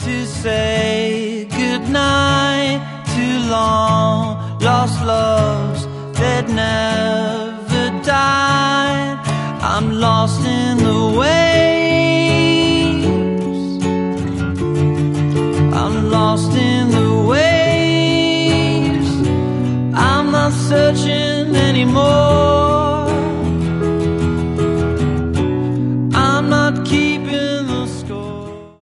to say goodnight to long lost loves that never died. I'm lost in the waves, I'm lost in the waves. I'm not searching anymore.